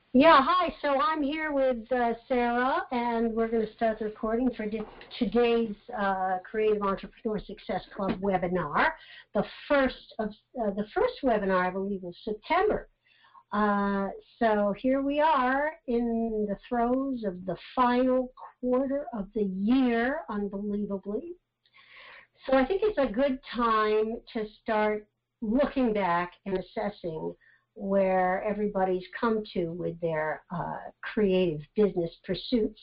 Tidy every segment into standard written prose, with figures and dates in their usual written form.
Yeah, hi. So I'm here with Sarah, and we're going to start the recording for today's Creative Entrepreneur Success Club webinar. The first webinar, I believe, was September. So here we are in the throes of the final quarter of the year, unbelievably. So I think it's a good time to start looking back and assessing where everybody's come to with their creative business pursuits.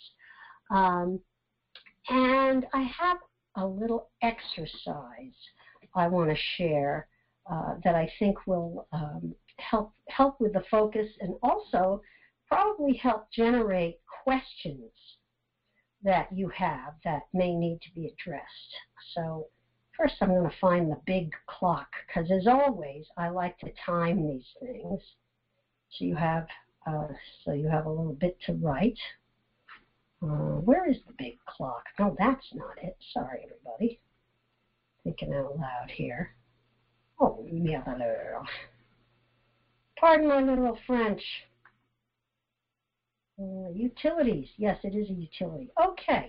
And I have a little exercise I want to share that I think will help with the focus and also probably help generate questions that you have that may need to be addressed. So first I'm going to find the big clock, because as always, I like to time these things. So you have a little bit to write. Where is the big clock? No, that's not it. Sorry, everybody. Thinking out loud here. Oh, merde. Pardon my little French. Utilities. Yes, it is a utility. Okay.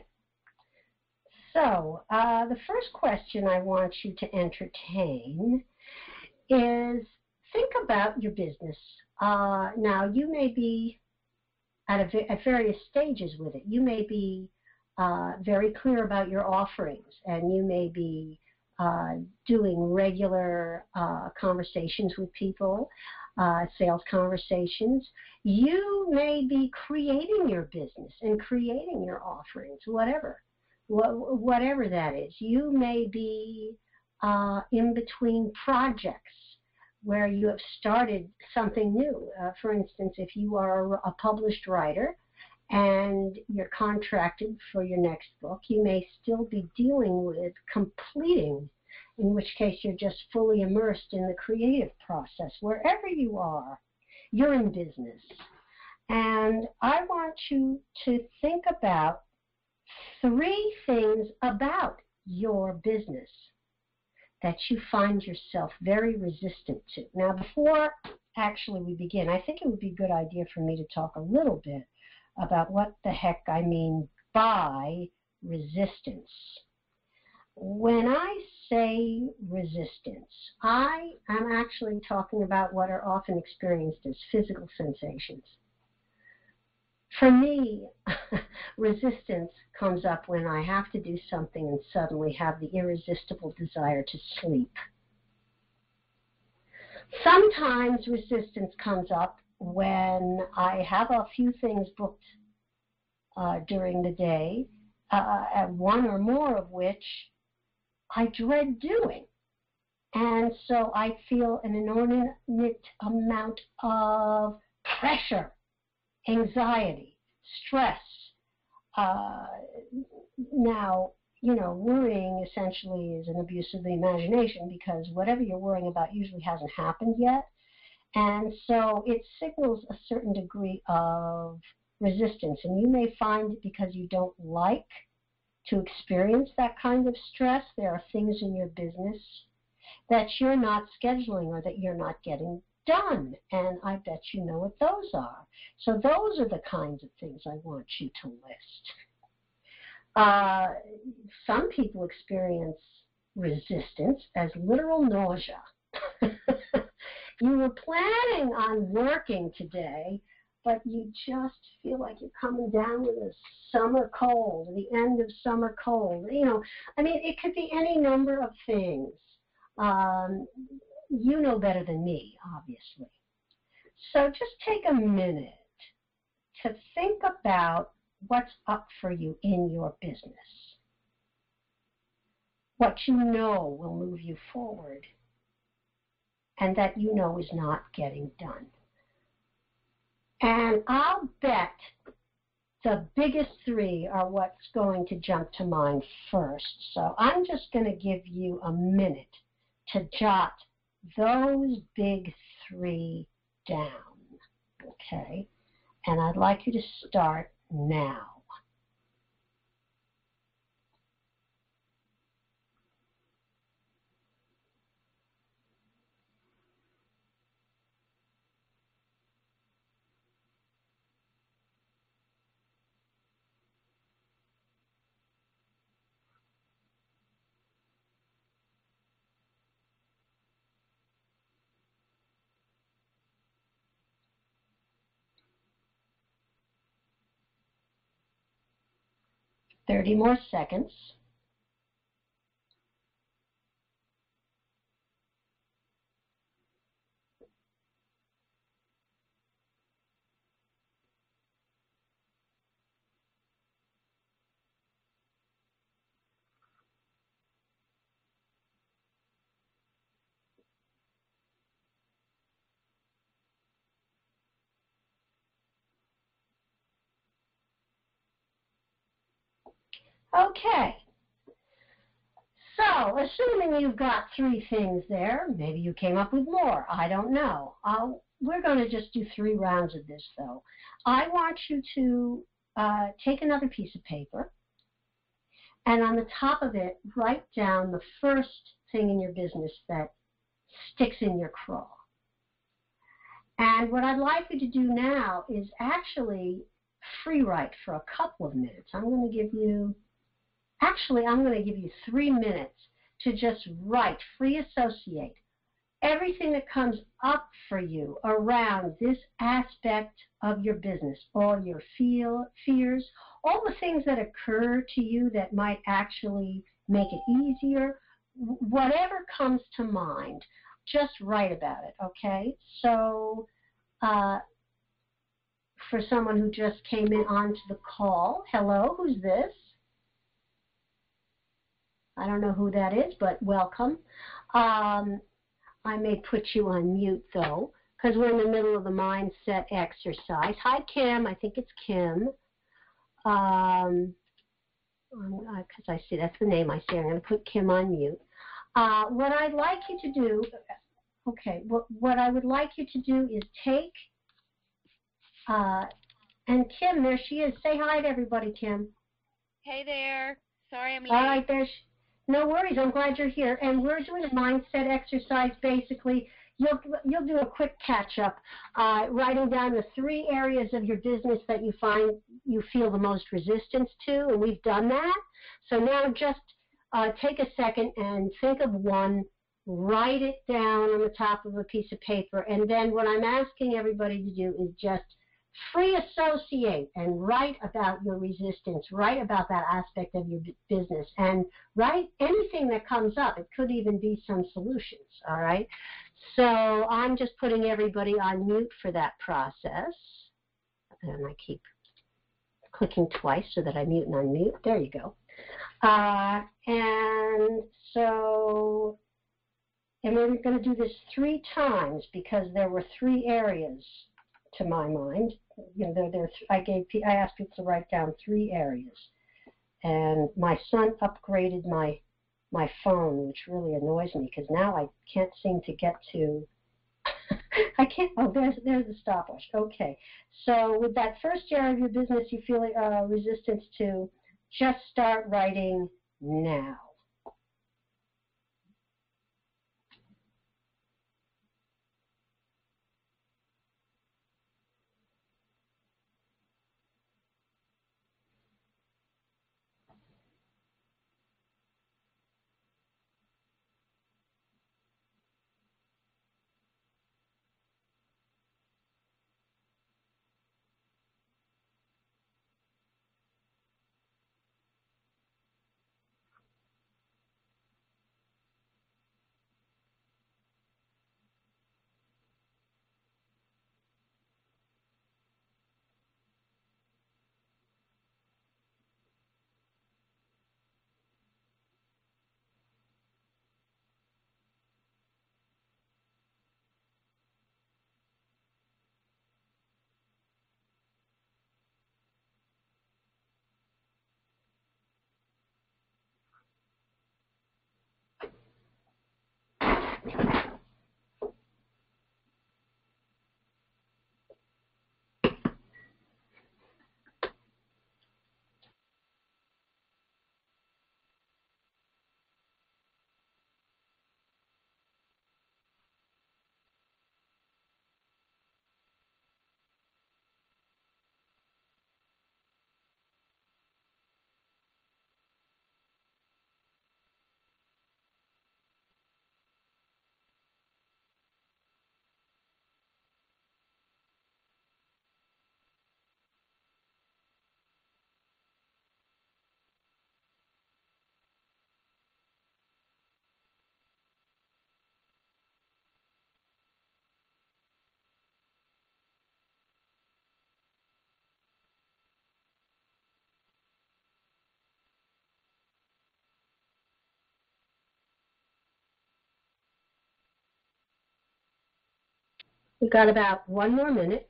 So the first question I want you to entertain is think about your business. Now, you may be at various stages with it. You may be very clear about your offerings, and you may be doing regular conversations with people, sales conversations. You may be creating your business and creating your offerings, whatever that is. You may be in between projects where you have started something new. For instance, if you are a published writer and you're contracted for your next book, you may still be dealing with completing, in which case you're just fully immersed in the creative process. Wherever you are, you're in business. And I want you to think about 3 things about your business that you find yourself very resistant to. Now, before actually we begin, I think it would be a good idea for me to talk a little bit about what the heck I mean by resistance. When I say resistance, I am actually talking about what are often experienced as physical sensations. For me, resistance comes up when I have to do something and suddenly have the irresistible desire to sleep. Sometimes resistance comes up when I have a few things booked during the day, one or more of which I dread doing. And so I feel an inordinate amount of pressure, anxiety, stress. Now, worrying essentially is an abuse of the imagination, because whatever you're worrying about usually hasn't happened yet. And so it signals a certain degree of resistance. And you may find, because you don't like to experience that kind of stress, there are things in your business that you're not scheduling or that you're not getting done, and I bet you know what those are. So those are the kinds of things I want you to list. Some people experience resistance as literal nausea. You were planning on working today, but you just feel like you're coming down with a summer cold, the end of summer cold. It could be any number of things. You know better than me, obviously. So just take a minute to think about what's up for you in your business, what you know will move you forward, and that you know is not getting done. And I'll bet the biggest 3 are what's going to jump to mind first. So I'm just going to give you a minute to jot those big 3 down, okay? And I'd like you to start now. 30 more seconds. Okay. So, assuming you've got 3 things there, maybe you came up with more, I don't know. We're going to just do 3 rounds of this, though. I want you to take another piece of paper, and on the top of it, write down the first thing in your business that sticks in your craw. And what I'd like you to do now is actually free write for a couple of minutes. I'm going to give you 3 minutes to just write, free associate everything that comes up for you around this aspect of your business, all your fears, all the things that occur to you that might actually make it easier, whatever comes to mind, just write about it, okay? So for someone who just came in onto the call, hello, who's this? I don't know who that is, but welcome. I may put you on mute, though, because we're in the middle of the mindset exercise. Hi, Kim. I think it's Kim. Because I see that's the name I see. I'm going to put Kim on mute. What I'd like you to do, okay, what I would like you to do is take, and Kim, there she is. Say hi to everybody, Kim. Hey there. Sorry I'm late. All right, no worries. I'm glad you're here. And we're doing a mindset exercise, basically. You'll do a quick catch-up, writing down the 3 areas of your business that you find you feel the most resistance to, and we've done that. So now just take a second and think of one, write it down on the top of a piece of paper, and then what I'm asking everybody to do is just free associate and write about your resistance, write about that aspect of your business, and write anything that comes up. It could even be some solutions, all right? So I'm just putting everybody on mute for that process. And I keep clicking twice so that I mute and unmute. There you go. And we're going to do this 3 times because there were 3 areas to my mind. You know, I asked people to write down 3 areas, and my son upgraded my phone, which really annoys me because now I can't seem to get to. I can't. Oh, there's the stopwatch. Okay, so with that first area of your business you feel resistance to, just start writing now. We've got about 1 more minute.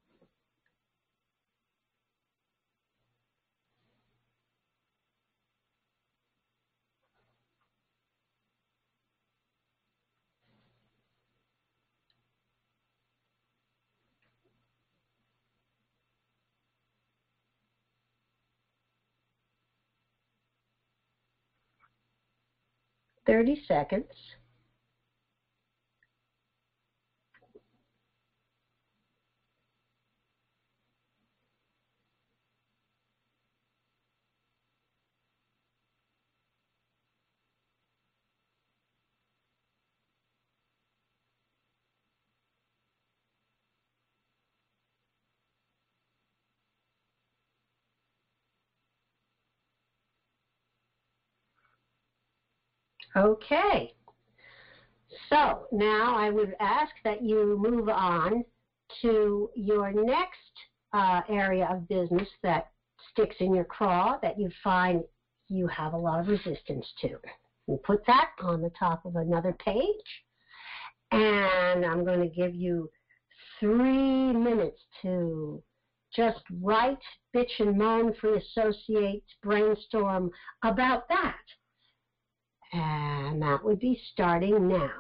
Thirty seconds. Okay. So now I would ask that you move on to your next area of business that sticks in your craw that you find you have a lot of resistance to. You put that on the top of another page, and I'm going to give you 3 minutes to just write, bitch and moan, free associate, brainstorm about that. And that would be starting now.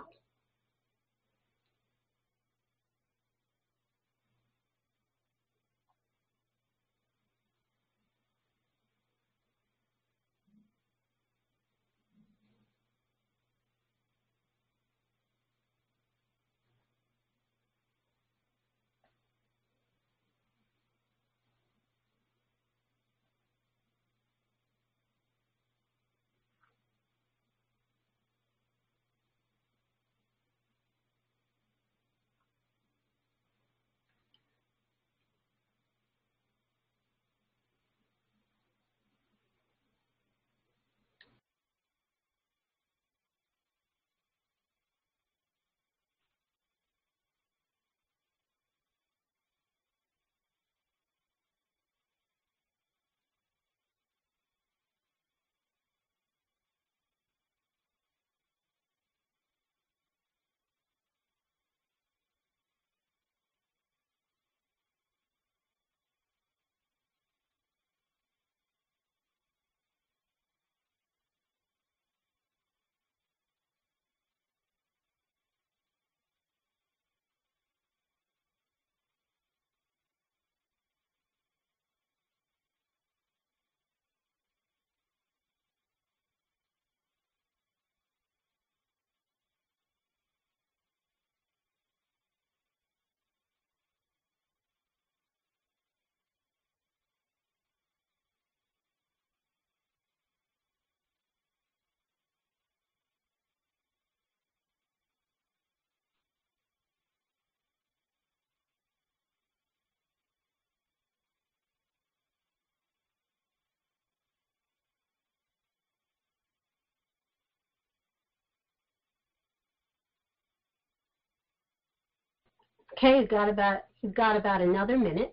Okay, you've got about another minute.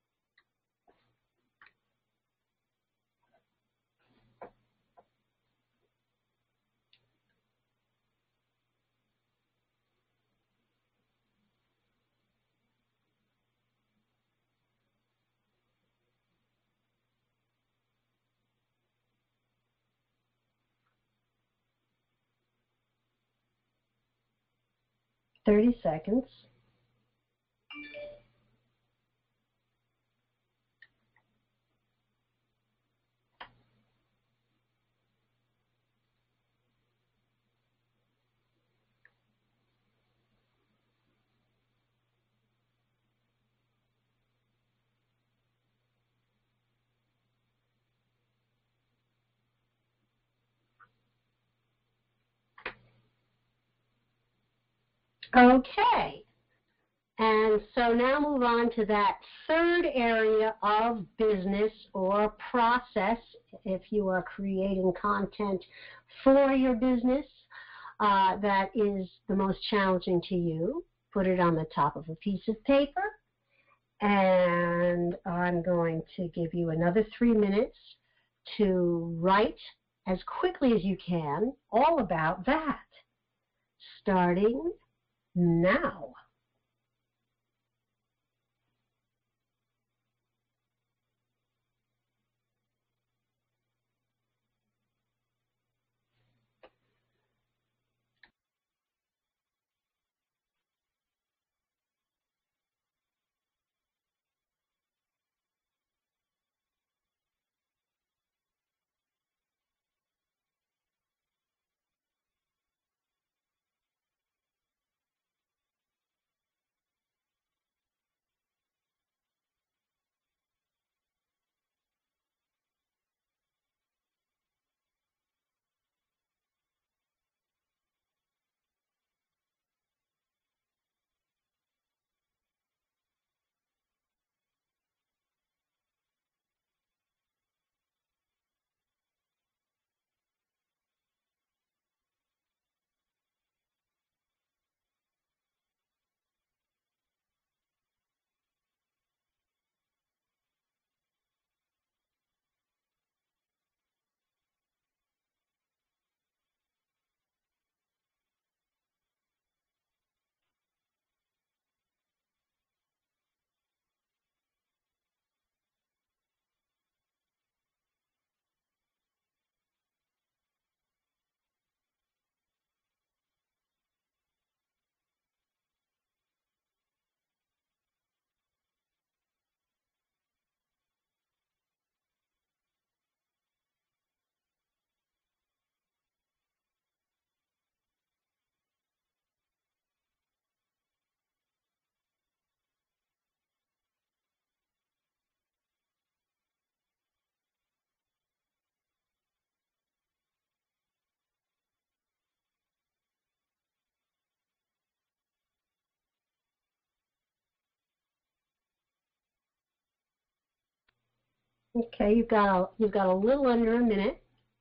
Thirty seconds. Okay. And so now move on to that third area of business or process if you are creating content for your business that is the most challenging to you. Put it on the top of a piece of paper. And I'm going to give you another 3 minutes to write as quickly as you can all about that. Starting now. Okay, you've got a little under a minute.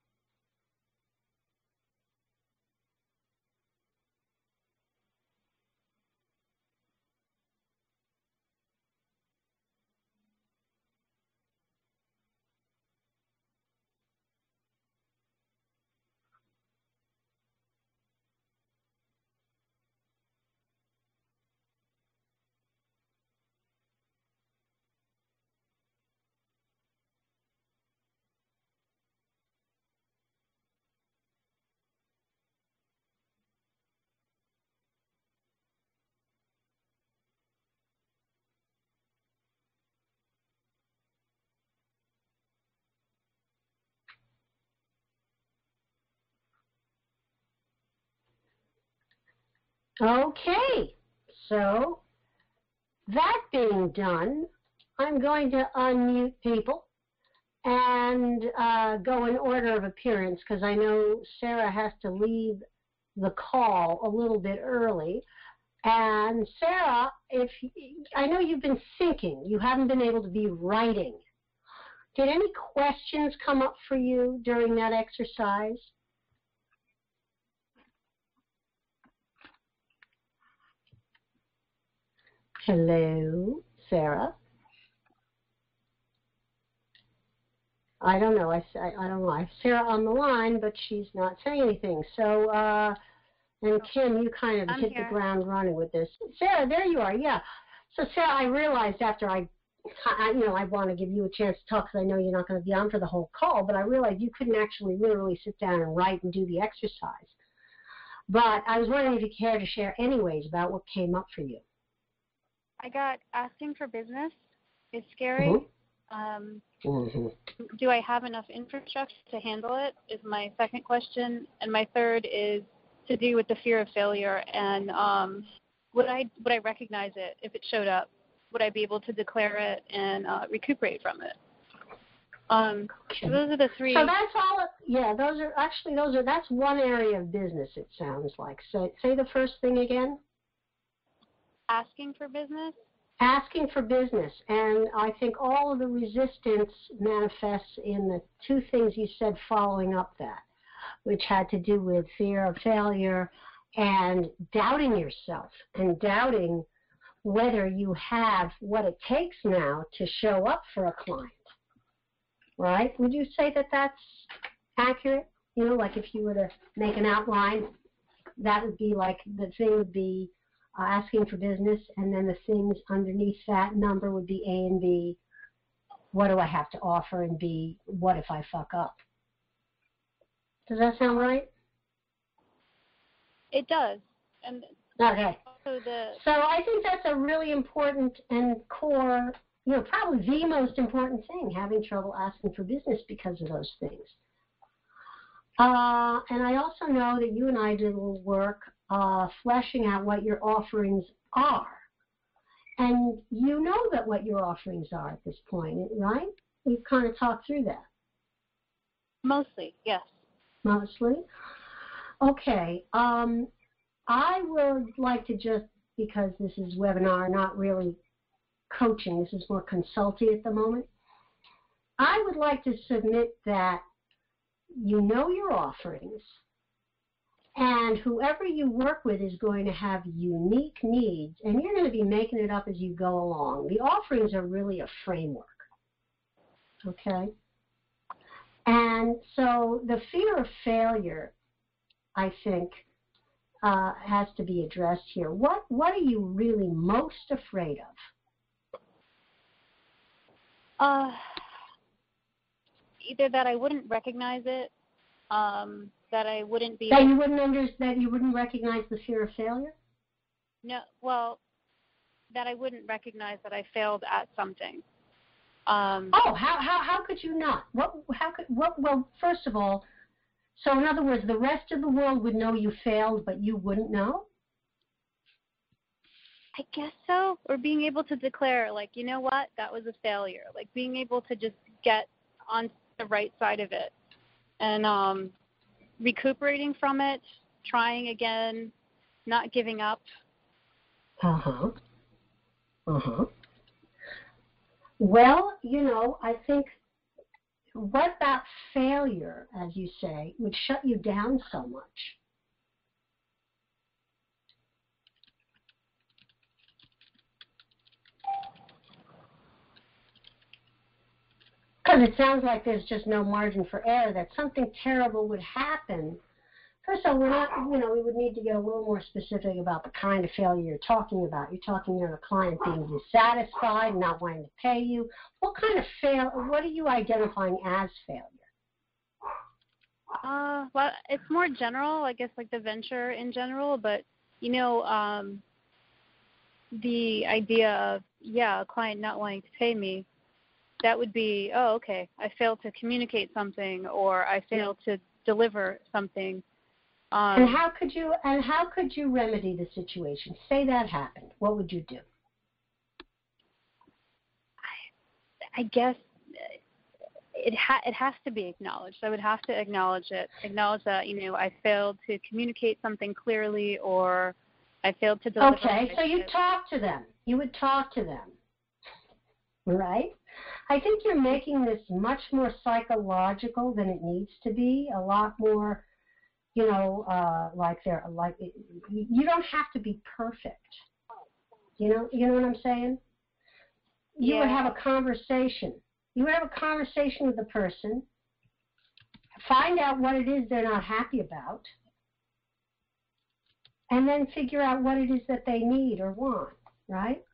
Okay, so that being done, I'm going to unmute people and go in order of appearance because I know Sarah has to leave the call a little bit early. And Sarah, I know you've been thinking, you haven't been able to be writing. Did any questions come up for you during that exercise? Hello, Sarah. I don't know. I don't know. I have Sarah on the line, but she's not saying anything. So, and Kim, you kind of hit the ground running with this. Sarah, there you are. Yeah. So, Sarah, I realized after I want to give you a chance to talk because I know you're not going to be on for the whole call, but I realized you couldn't actually literally sit down and write and do the exercise. But I was wondering if you care to share anyways about what came up for you. I got asking for business is scary. Do I have enough infrastructure to handle it is my second question. And my third is to do with the fear of failure. And would I recognize it if it showed up? Would I be able to declare it and recuperate from it? So those are the three. So that's all. Yeah, that's one area of business. It sounds like. So say the first thing again. Asking for business. Asking for business, and I think all of the resistance manifests in the two things you said following up that, which had to do with fear of failure and doubting yourself and doubting whether you have what it takes now to show up for a client, right? Would you say that that's accurate? You know, like if you were to make an outline, that would be like the thing would be asking for business, and then the things underneath that number would be A and B. What do I have to offer? And B, what if I fuck up? Does that sound right? It does. And okay. So I think that's a really important and core, probably the most important thing, having trouble asking for business because of those things. And I also know that you and I did a little work fleshing out what your offerings are. And you know that what your offerings are at this point, right? We've kind of talked through that. Mostly, yes. Mostly? Okay. I would like to just, because this is webinar, not really coaching, this is more consulting at the moment, I would like to submit that you know your offerings, and whoever you work with is going to have unique needs, and you're going to be making it up as you go along. The offerings are really a framework, okay? And so the fear of failure, I think, has to be addressed here. What are you really most afraid of? Either that I wouldn't recognize it, that I wouldn't be... That you wouldn't recognize the fear of failure? No, well, that I wouldn't recognize that I failed at something. How could you not? Well, first of all, so in other words, the rest of the world would know you failed, but you wouldn't know? I guess so. Or being able to declare, like, you know what, that was a failure. Like being able to just get on the right side of it and recuperating from it, trying again, not giving up. Well, I think what about failure, as you say, would shut you down so much? Because it sounds like there's just no margin for error, that something terrible would happen. First of all, we're not, we would need to get a little more specific about the kind of failure you're talking about. You're talking about a client being dissatisfied, not wanting to pay you. What kind of what are you identifying as failure? Well, it's more general, I guess, like the venture in general, but, the idea of, a client not wanting to pay me, that would be, oh, okay, I failed to communicate something, or I failed to deliver something. And how could you remedy the situation? Say that happened. What would you do? I guess it has to be acknowledged. I would have to acknowledge it. Acknowledge that, I failed to communicate something clearly, or I failed to deliver. Okay, so you talk to them. You would talk to them, right? I think you're making this much more psychological than it needs to be. A lot more, you don't have to be perfect. You know what I'm saying? You would have a conversation. You would have a conversation with the person, find out what it is they're not happy about, and then figure out what it is that they need or want, right?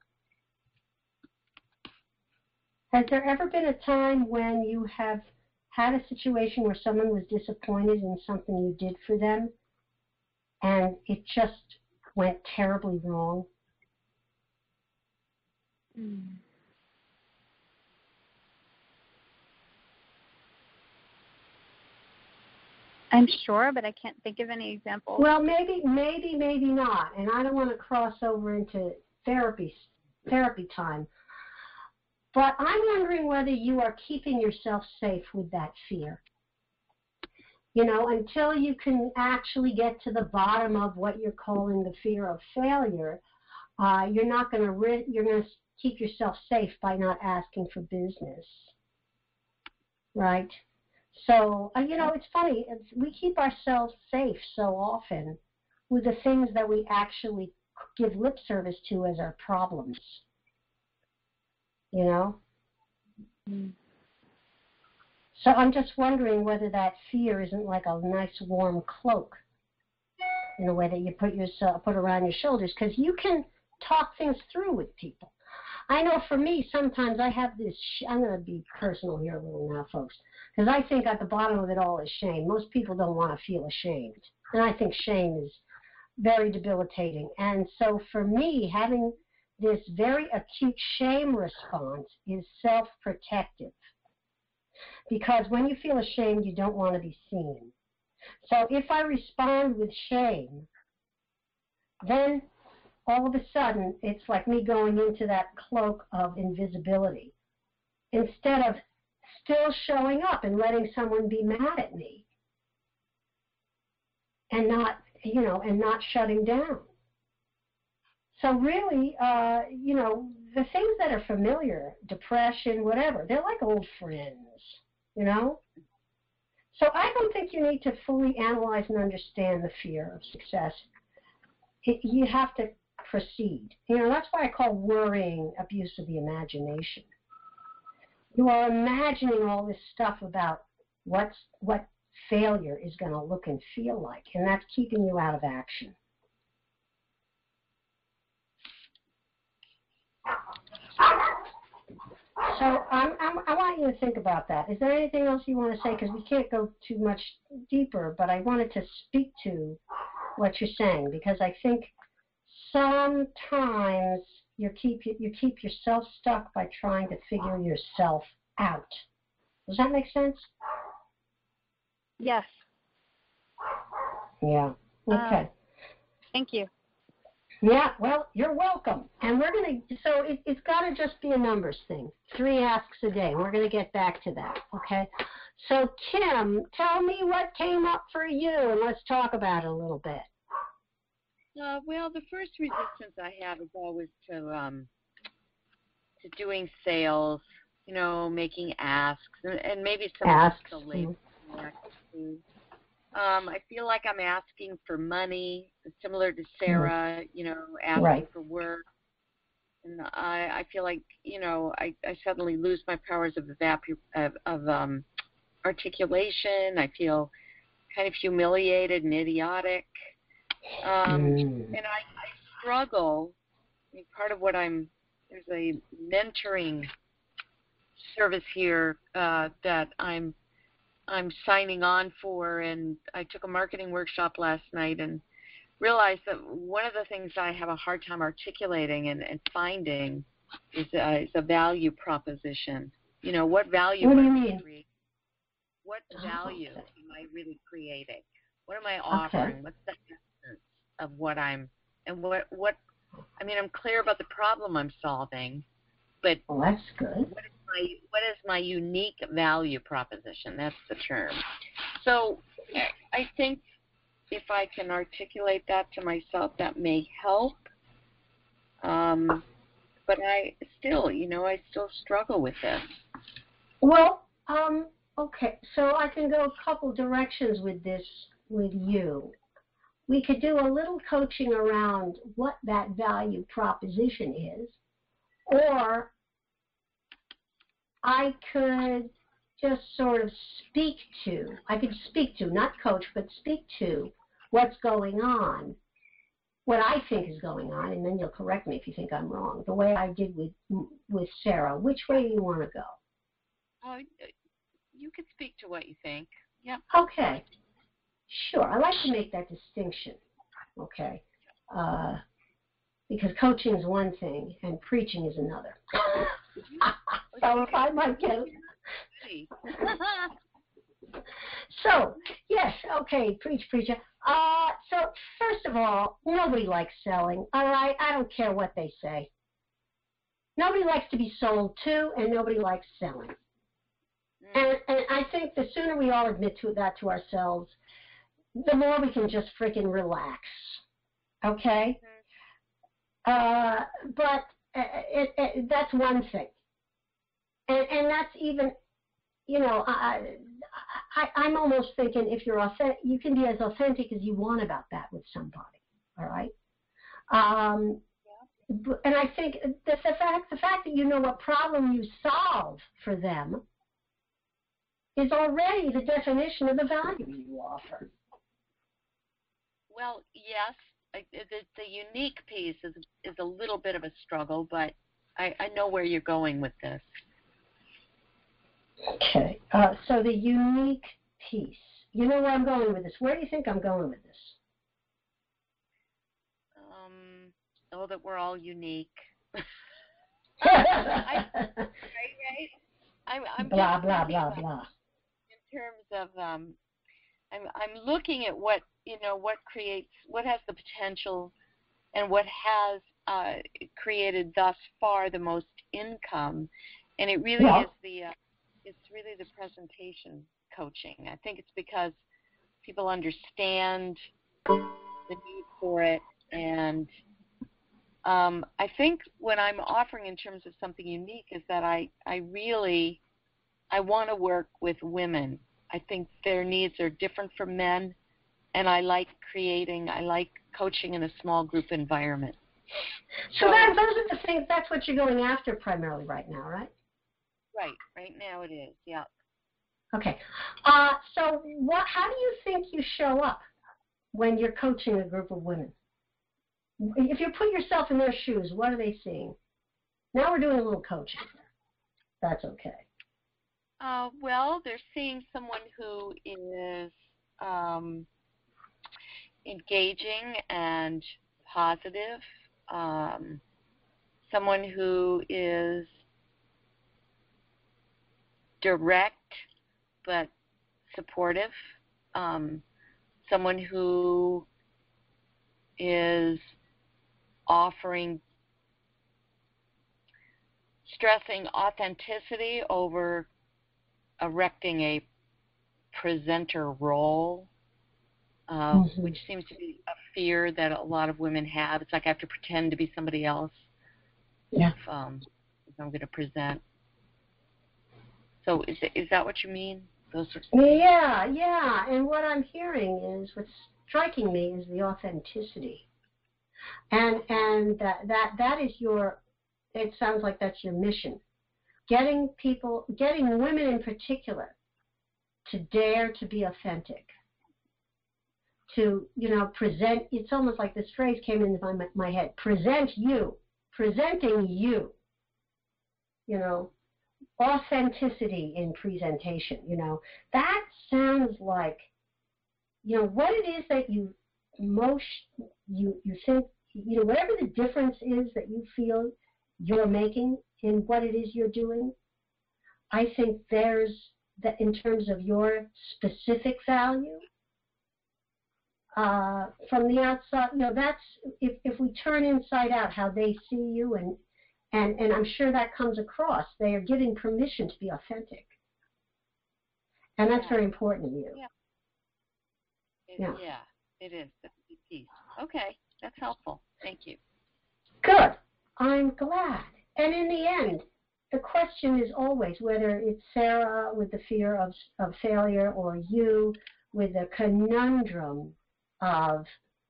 Has there ever been a time when you have had a situation where someone was disappointed in something you did for them and it just went terribly wrong? I'm sure, but I can't think of any examples. Well, maybe not. And I don't want to cross over into therapy time. But I'm wondering whether you are keeping yourself safe with that fear. Until you can actually get to the bottom of what you're calling the fear of failure, you're going to keep yourself safe by not asking for business, right? So, it's funny. We keep ourselves safe so often with the things that we actually give lip service to as our problems. So I'm just wondering whether that fear isn't like a nice warm cloak in a way that you put around your shoulders, because you can talk things through with people. I know for me, sometimes I have this, I'm going to be personal here a little now, folks, because I think at the bottom of it all is shame. Most people don't want to feel ashamed, and I think shame is very debilitating. And so for me, having this very acute shame response is self-protective, because when you feel ashamed, you don't want to be seen. So if I respond with shame, then all of a sudden it's like me going into that cloak of invisibility instead of still showing up and letting someone be mad at me and not shutting down. So really, the things that are familiar, depression, whatever, they're like old friends, So I don't think you need to fully analyze and understand the fear of success. You have to proceed. That's why I call worrying abuse of the imagination. You are imagining all this stuff about what failure is going to look and feel like, and that's keeping you out of action. So I want you to think about that. Is there anything else you want to say? Because we can't go too much deeper, but I wanted to speak to what you're saying, because I think sometimes you keep yourself stuck by trying to figure yourself out. Does that make sense? Yes. Yeah. Okay. Thank you. Yeah, well, you're welcome. And we're going to, so it's got to just be a numbers thing. 3 asks a day. We're going to get back to that, okay? So, Kim, tell me what came up for you, and let's talk about it a little bit. Well, the first resistance I have is always to doing sales, making asks, and maybe some Asks. of the labels. I feel like I'm asking for money, similar to Sarah, asking Right. for work. And I feel like, I suddenly lose my powers of articulation. I feel kind of humiliated and idiotic. And I struggle. I mean, part of what there's a mentoring service here that I'm signing on for, and I took a marketing workshop last night and realized that one of the things I have a hard time articulating and finding is a value proposition. What value? What do you mean? What value am I really creating? What am I offering? Okay. What's the essence of what I'm clear about the problem I'm solving, but Well, that's good. what is my unique value proposition? That's the term. So I think if I can articulate that to myself, that may help. But I still struggle with this. Well, okay, so I can go a couple directions with this with you. We could do a little coaching around what that value proposition is, or I could just sort of speak to, not coach, but speak to what's going on, what I think is going on, and then you'll correct me if you think I'm wrong, the way I did with Sarah. Which way do you want to go? You could speak to what you think. Yep. Okay. Sure. I like to make that distinction. Okay. Because coaching is one thing and preaching is another. So if I might get So, yes, okay, preacher. So, first of all, nobody likes selling, all right? I don't care what they say. Nobody likes to be sold to, and nobody likes selling. And I think the sooner we all admit to that to ourselves, the more we can just freaking relax, okay? But that's one thing. And that's even, I'm almost thinking if you're authentic, you can be as authentic as you want about that with somebody, all right? And I think the fact that you know what problem you solve for them is already the definition of the value you offer. Well, yes, the unique piece is a little bit of a struggle, but I know where you're going with this. Okay, so the unique piece. You know where I'm going with this. Where do you think I'm going with this? That we're all unique. Right? I'm blah, blah, blah, blah. In terms of, I'm looking at what creates, what has the potential, and what has created thus far the most income, and it really is it's really the presentation coaching. I think it's because people understand the need for it, and I think what I'm offering in terms of something unique is that I want to work with women. I think their needs are different from men, and I like coaching in a small group environment. So those are the things, that's what you're going after primarily right now, right? Right now it is, yeah. Okay. So how do you think you show up when you're coaching a group of women? If you put yourself in their shoes, what are they seeing? Now we're doing a little coaching. That's okay. Well, they're seeing someone who is engaging and positive, someone who is direct but supportive, someone who is stressing authenticity over erecting a presenter role, which seems to be a fear that a lot of women have. It's like I have to pretend to be somebody else if I'm going to present. So is that what you mean? Those sorts of things? Yeah. And what I'm hearing is, what's striking me is the authenticity. And that is your, it sounds like that's your mission. Getting women in particular to dare to be authentic. To, present, it's almost like this phrase came into my head, presenting you, authenticity in presentation, that sounds like, what it is that you think, whatever the difference is that you feel you're making in what it is you're doing, I think there's, that in terms of your specific value, from the outside, that's, if we turn inside out how they see you, and I'm sure that comes across, they are giving permission to be authentic. And that's very important to you. Yeah, it is. That's a big piece. Okay, that's helpful. Thank you. Good. I'm glad. And in the end, the question is always, whether it's Sarah with the fear of failure or you with the conundrum of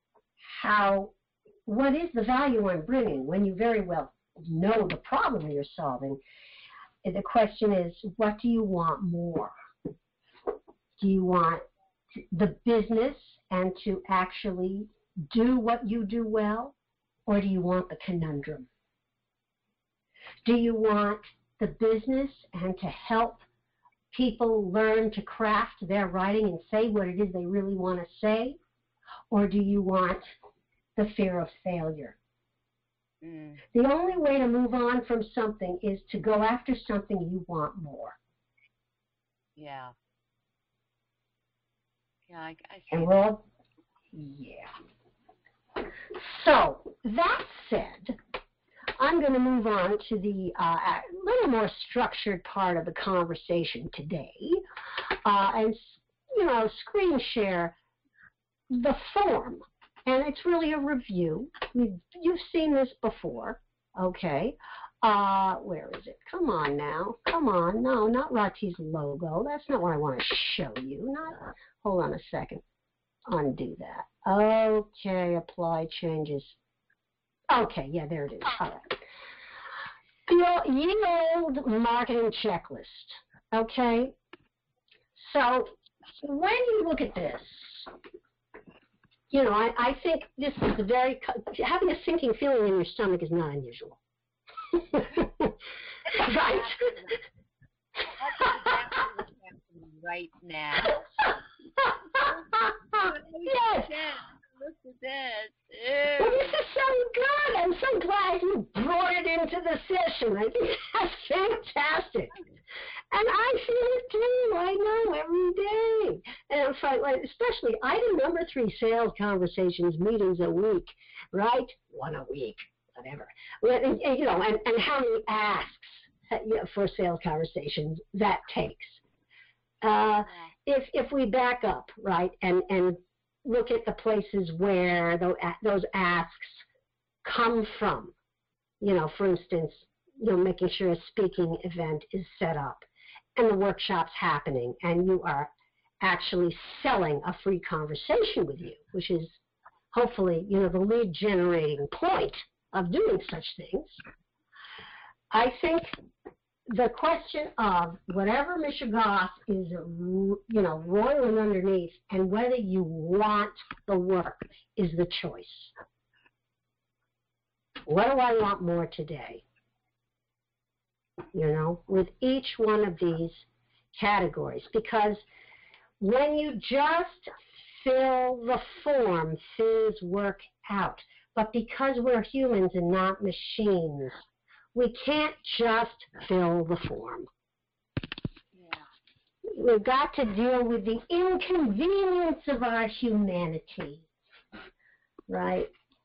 what is the value I'm bringing when you very well know the problem you're solving. The question is, what do you want more? Do you want the business and to actually do what you do well, or do you want the conundrum? Do you want the business and to help people learn to craft their writing and say what it is they really want to say? Or do you want the fear of failure? The only way to move on from something is to go after something you want more. Yeah. Yeah, I see. And we're all, yeah. So, that said, I'm going to move on to the little more structured part of the conversation today, and, screen share the form. And it's really a review. You've seen this before, okay? Where is it? Come on now. Come on. No, not Rati's logo. That's not what I want to show you. Hold on a second. Undo that. Okay, apply changes. Okay, yeah, there it is. All right. The ye old marketing checklist, okay? So when you look at this, I think this is having a sinking feeling in your stomach is not unusual. Right. Right now. Yes. Look at this. Well, this is so good. I'm so glad you brought it into the session. I think that's fantastic. And I feel it too. I know, every day. And I'm fine, especially item number 3, sales conversations, meetings a week, right? 1 a week, whatever. And how many asks for sales conversations that takes. If we back up, right, and look at the places where those asks come from, for instance, making sure a speaking event is set up and the workshop's happening and you are actually selling a free conversation with you, which is hopefully, the lead generating point of doing such things. I think the question of whatever Mr. Goff is, roiling underneath and whether you want the work is the choice. What do I want more today? With each one of these categories. Because when you just fill the form, things work out. But because we're humans and not machines, we can't just fill the form. Yeah. We've got to deal with the inconvenience of our humanity, right?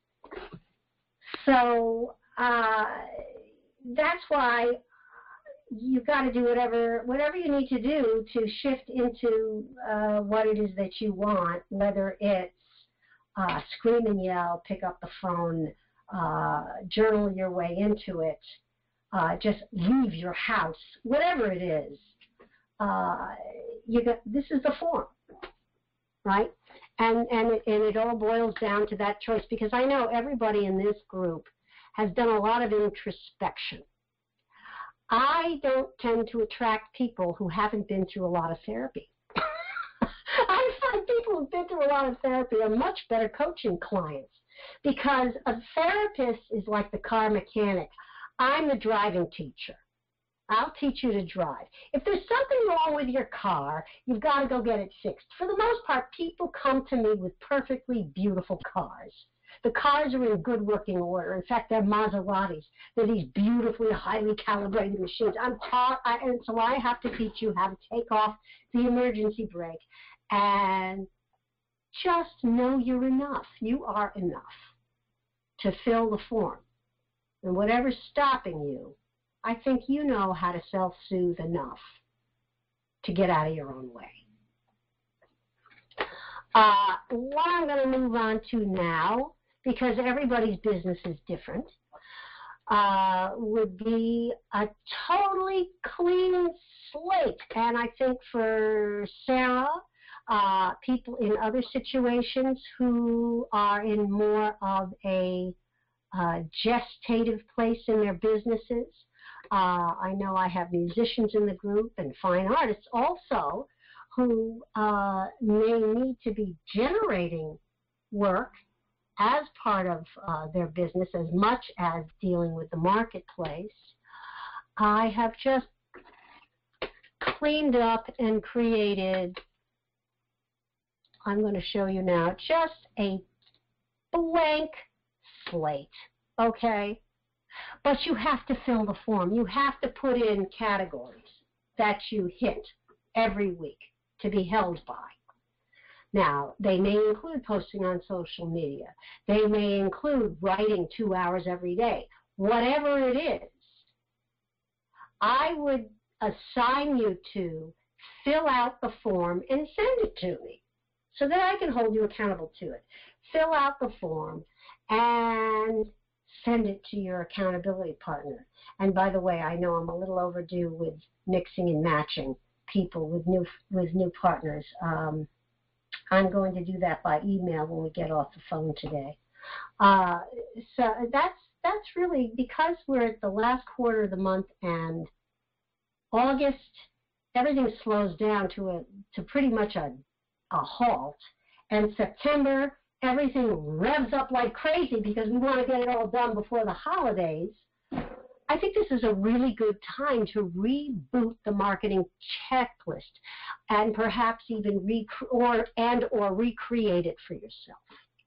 So that's why you've got to do whatever you need to do to shift into what it is that you want, whether it's scream and yell, pick up the phone, journal your way into it, just leave your house, whatever it is. this is the form, right? And it all boils down to that choice, because I know everybody in this group has done a lot of introspection. I don't tend to attract people who haven't been through a lot of therapy. I find people who've been through a lot of therapy are much better coaching clients, because a therapist is like the car mechanic. I'm the driving teacher. I'll teach you to drive. If there's something wrong with your car, you've got to go get it fixed. For the most part, people come to me with perfectly beautiful cars. The cars are in good working order. In fact, they're Maseratis. They're these beautifully, highly calibrated machines. And so I have to teach you how to take off the emergency brake and just know you're enough. You are enough to fill the form. And whatever's stopping you, I think you know how to self-soothe enough to get out of your own way. What I'm going to move on to now, because everybody's business is different, would be a totally clean slate. And I think for Sarah, people in other situations who are in more of a gestative place in their businesses. I know I have musicians in the group and fine artists also who may need to be generating work as part of their business as much as dealing with the marketplace. I have just cleaned up and created, I'm going to show you now, just a blank slate, okay? But you have to fill the form. You have to put in categories that you hit every week to be held by. Now, they may include posting on social media. They may include writing 2 hours every day. Whatever it is, I would assign you to fill out the form and send it to me so that I can hold you accountable to it. Fill out the form and send it to your accountability partner. And by the way, I know I'm a little overdue with mixing and matching people with new partners. I'm going to do that by email when we get off the phone today. So that's really, because we're at the last quarter of the month and August, everything slows down to pretty much a halt. And September, everything revs up like crazy because we want to get it all done before the holidays. I think this is a really good time to reboot the marketing checklist and perhaps even recreate it for yourself.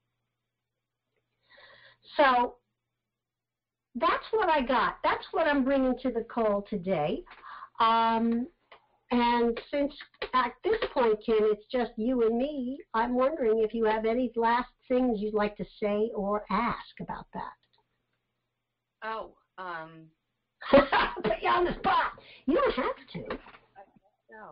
So that's what I got. That's what I'm bringing to the call today. And since at this point, Kim, it's just you and me, I'm wondering if you have any last things you'd like to say or ask about that. Oh, put you on the spot. You don't have to. No.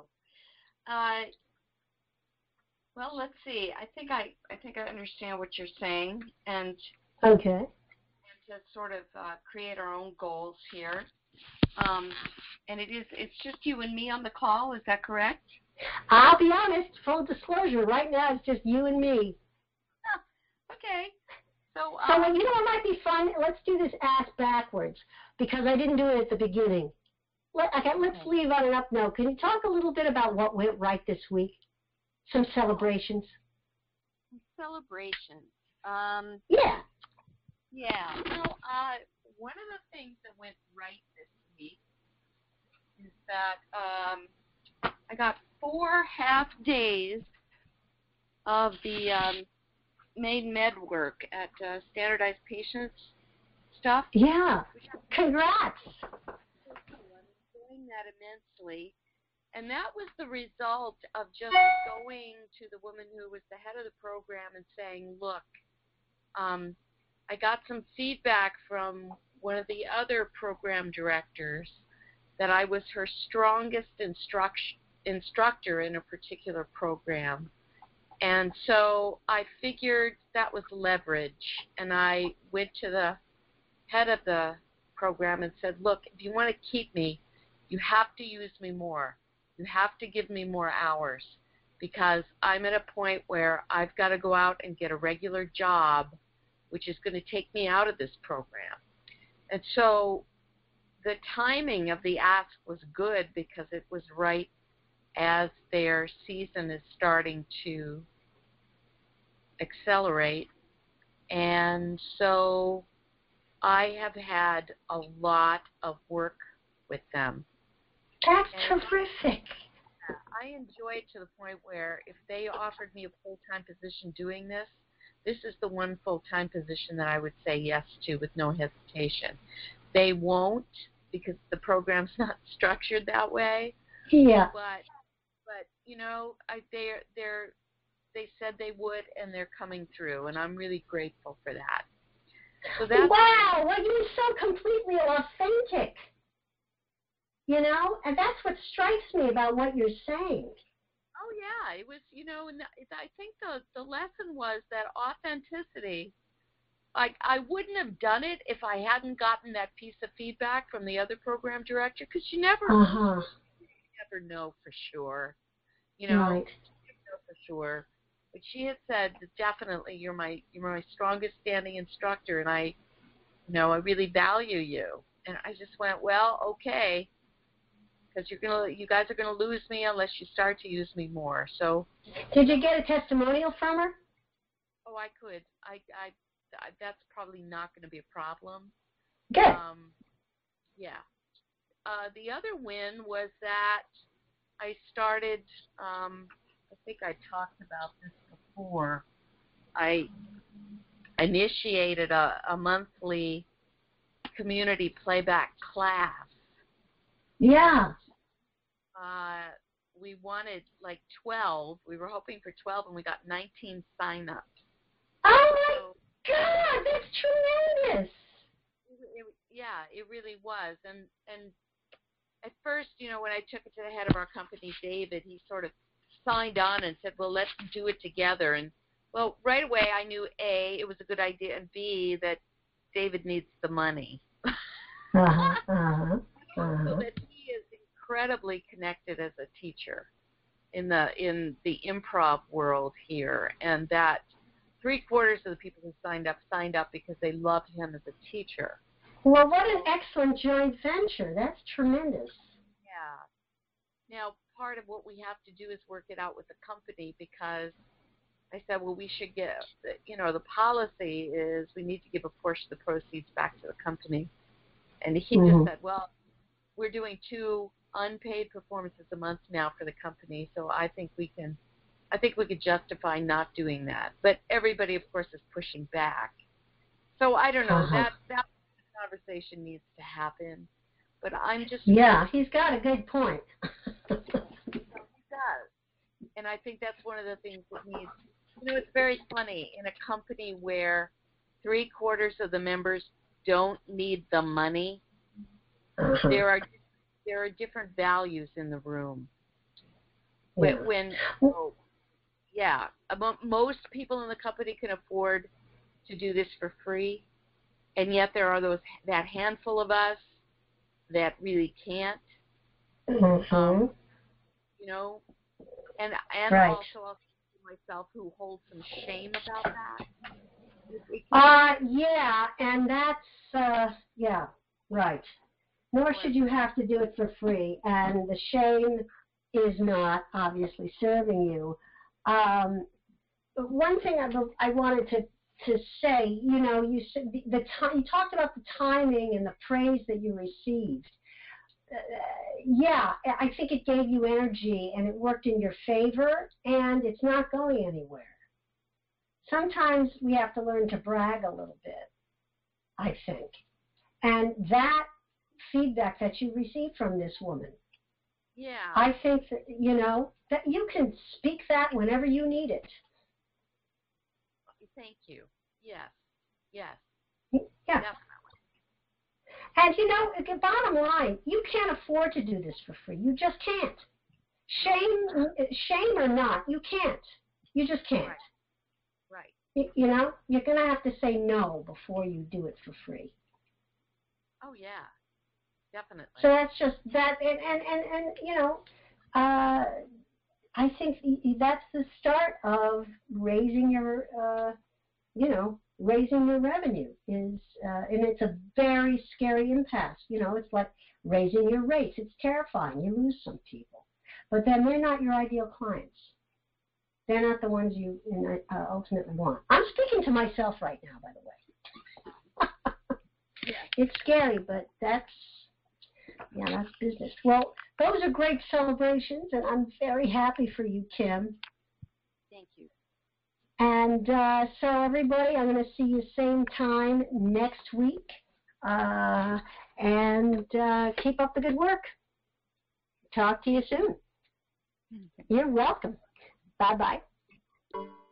Well, let's see. I think I understand what you're saying, and okay. And to sort of create our own goals here. And it's just you and me on the call. Is that correct? I'll be honest. Full disclosure. Right now, it's just you and me. Okay. So you know what might be fun? Let's do this ass backwards, because I didn't do it at the beginning. Let's leave on an up note. Can you talk a little bit about what went right this week? Some celebrations. Celebrations. Yeah. Yeah. Well, one of the things that went right this week is that I got 4 half days of the main med work at standardized patients stuff. Yeah. Congrats. I'm enjoying that immensely. And that was the result of just going to the woman who was the head of the program and saying, look, I got some feedback from one of the other program directors that I was her strongest instructor in a particular program. And so I figured that was leverage. And I went to the head of the program and said, look, if you want to keep me, you have to use me more. You have to give me more hours because I'm at a point where I've got to go out and get a regular job, which is going to take me out of this program. And so the timing of the ask was good because it was right as their season is starting to accelerate. And so I have had a lot of work with them. That's terrific. I enjoy it to the point where if they offered me a full-time position doing this, this is the one full-time position that I would say yes to with no hesitation. They won't because the program's not structured that way. Yeah. But you know, they said they would, and they're coming through, and I'm really grateful for that. So that's wow, well, you're so completely authentic. You know, and that's what strikes me about what you're saying. Oh yeah, it was. You know, and I think the lesson was that authenticity. Like, I wouldn't have done it if I hadn't gotten that piece of feedback from the other program director, because you never know for sure. You know, right. you never know for sure. But she had said that definitely you're my strongest standing instructor, and I really value you. And I just went, well, okay, because you guys are gonna lose me unless you start to use me more. So. Did you get a testimonial from her? Oh, I could. That's probably not going to be a problem. Good. Yeah. The other win was that I started, I think I talked about this before, I initiated a monthly community playback class. Yeah. We wanted like 12. We were hoping for 12, and we got 19 sign-ups. Oh, my God, that's tremendous. It really was. And at first, you know, when I took it to the head of our company, David, he sort of signed on and said, well, let's do it together. And, well, right away I knew, A, it was a good idea, and B, that David needs the money. So that he is incredibly connected as a teacher in the improv world here, and that 3/4 of the people who signed up because they loved him as a teacher. Well, what an excellent joint venture. That's tremendous. Yeah. Now, part of what we have to do is work it out with the company, because I said, well, we should get, the policy is we need to give a portion of the proceeds back to the company. And he just said, well, we're doing 2 unpaid performances a month now for the company, so I think we could justify not doing that. But everybody, of course, is pushing back. So I don't know. That conversation needs to happen. But I'm just... Yeah, he's got a good point. He does. And I think that's one of the things that needs... it's very funny. In a company where 3/4 of the members don't need the money, there are different values in the room. Most people in the company can afford to do this for free, and yet there are that handful of us that really can't. And right. Also I'll say to myself, who holds some shame about that. Yeah, and that's right. Nor should you have to do it for free, and the shame is not obviously serving you. One thing I wanted to say, you said you talked about the timing and the praise that you received. I think it gave you energy and it worked in your favor, and it's not going anywhere. Sometimes we have to learn to brag a little bit, I think. And that feedback that you received from this woman, I think that, that you can speak that whenever you need it. Thank you. Yes. Yeah. Definitely. And, the bottom line, you can't afford to do this for free. You just can't. Shame or not, you can't. You just can't. Right. You're going to have to say no before you do it for free. Oh, yeah. Definitely. So that's just that, and I think that's the start of raising your, raising your revenue and it's a very scary impasse. It's like raising your rates. It's terrifying. You lose some people, but then they're not your ideal clients. They're not the ones you ultimately want. I'm speaking to myself right now, by the way. It's scary, but that's business. Well, those are great celebrations, and I'm very happy for you, Kim. Thank you. And so, everybody, I'm going to see you same time next week. And keep up the good work. Talk to you soon. You're welcome. Bye-bye.